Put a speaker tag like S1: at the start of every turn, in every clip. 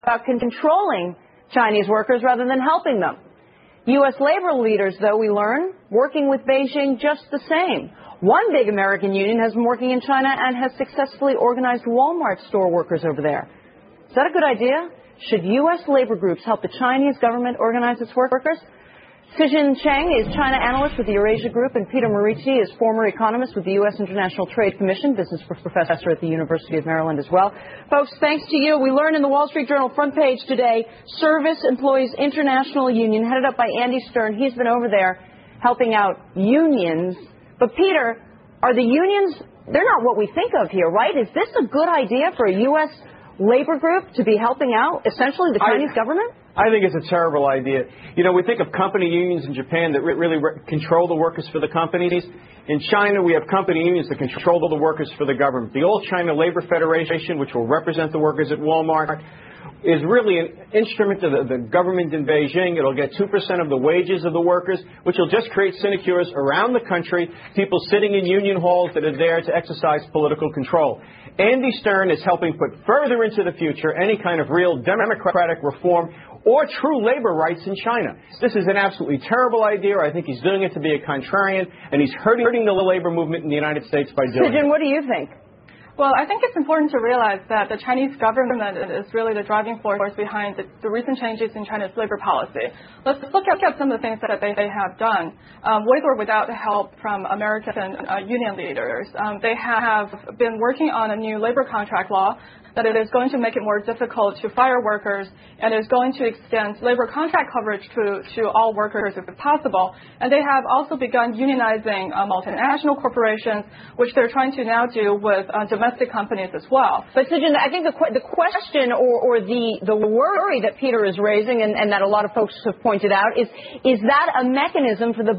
S1: about controlling Chinese workers rather than helping them. U.S. labor leaders, though, we learn, working with Beijing just the same. One big American union has been working in China and has successfully organized Walmart store workers over there. Is that a good idea? Should U.S. labor groups help the Chinese government organize its workers? Sijin Cheng is China analyst with the Eurasia Group, and Peter Morici is former economist with the U.S. International Trade Commission, business professor at the University of Maryland as well. Folks, thanks to you, we learned in the Wall Street Journal front page today, Service Employees International Union, headed up by Andy Stern. He's been over there helping out unions. But, Peter, are the unions, they're not what we think of here, right? Is this a good idea for a U.S. labor group to be helping out, essentially, the Chinese government?
S2: I think it's a terrible idea. You know, we think of company unions in Japan that really control the workers for the companies. In China, we have company unions that control the workers for the government. The All China Labor Federation, which will represent the workers at Walmart, is really an instrument of the government in Beijing. It'll get 2% of the wages of the workers, which will just create sinecures around the country, people sitting in union halls that are there to exercise political control. Andy Stern is helping put further into the future any kind of real democratic reform or true labor rights in China. This is an absolutely terrible idea. I think he's doing it to be a contrarian, and he's hurting the labor movement in the United States by doing it.
S1: What do you think?
S3: Well, I think it's important to realize that the Chinese government is really the driving force behind the recent changes in China's labor policy. Let's look at some of the things that they have done, with or without help from American union leaders. They have been working on a new labor contract law that it is going to make it more difficult to fire workers and is going to extend labor contract coverage to all workers if possible. And they have also begun unionizing multinational corporations, which they're trying to now do with domestic companies as well.
S1: But Sijin, I think the question or the worry that Peter is raising and that a lot of folks have pointed out is that a mechanism for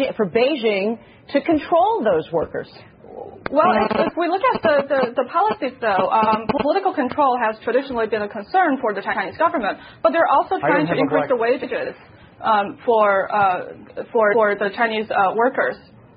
S1: Beijing to control those workers?
S3: Well, if we look at the policies, though, political control has traditionally been a concern for the Chinese government, but they're also trying to increase the wages for the Chinese workers.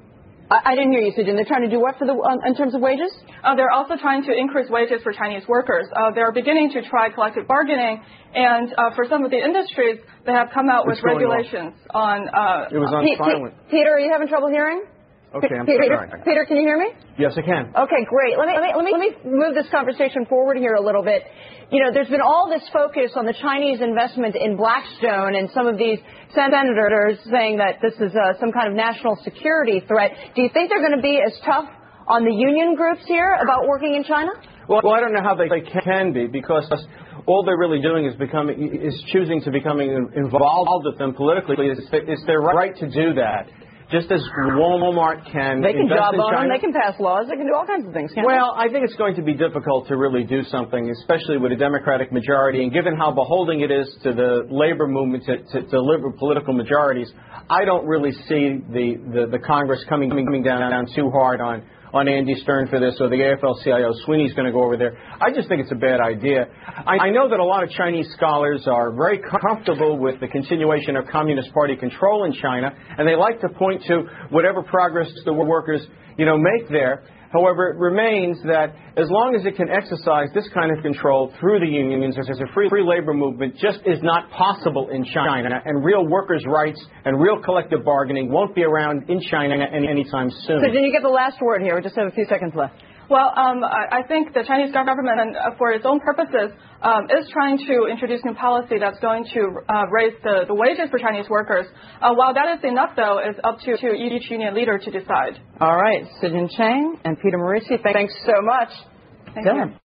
S1: I didn't hear you, Sijin. They're trying to do what in terms of wages?
S3: They're also trying to increase wages for Chinese workers. They're beginning to try collective bargaining, and for some of the industries, they have come out with regulations on.
S2: It was on silent.
S1: Peter, are you having trouble hearing?
S2: Okay, I'm sorry.
S1: Peter, can you hear me?
S2: Yes, I can.
S1: Okay, great. Let me move this conversation forward here a little bit. You know, there's been all this focus on the Chinese investment in Blackstone and some of these senators saying that this is some kind of national security threat. Do you think they're going to be as tough on the union groups here about working in China?
S2: Well, I don't know how they can be, because all they're really doing is choosing to becoming involved with them politically. It's their right to do that. Just as Walmart can
S1: They can
S2: invest
S1: job
S2: in
S1: on
S2: China.
S1: them, they can pass laws, they can do all kinds of things, can't
S2: Well, I think it's going to be difficult to really do something, especially with a Democratic majority, and given how beholding it is to the labor movement to deliver political majorities, I don't really see the Congress coming down too hard on Andy Stern for this, or the AFL-CIO Sweeney's going to go over there. I just think it's a bad idea. I know that a lot of Chinese scholars are very comfortable with the continuation of Communist Party control in China, and they like to point to whatever progress the workers, make there. However, it remains that as long as it can exercise this kind of control through the unions, as a free labor movement just is not possible in China, and real workers' rights and real collective bargaining won't be around in China anytime soon.
S1: So, Jen, you get the last word here. We just have a few seconds left.
S3: Well, I think the Chinese government, and for its own purposes, is trying to introduce new policy that's going to raise the wages for Chinese workers. While that is enough, though, it's up to each union leader to decide.
S1: All right. Sijin Cheng and Peter Morici, thanks so much.
S3: Thank you.